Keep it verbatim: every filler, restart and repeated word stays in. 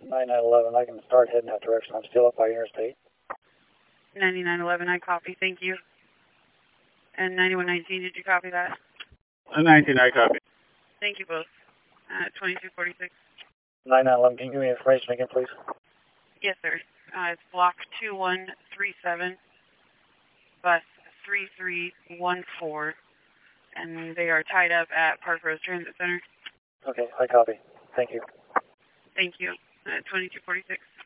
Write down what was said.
nine nine eleven, I can start heading that direction. I'm still up by Interstate. ninety-nine eleven, I copy. Thank you. And ninety-one nineteen, did you copy that? nineteen, I copy. Thank you both. Uh, twenty-two forty-six. nine nine eleven, can you give me information again, please? Yes, sir. Uh, it's block two one three seven, bus three three one four, and they are tied up at Park Rose Transit Center. Okay, I copy. Thank you. Thank you. Uh, twenty-two forty-six.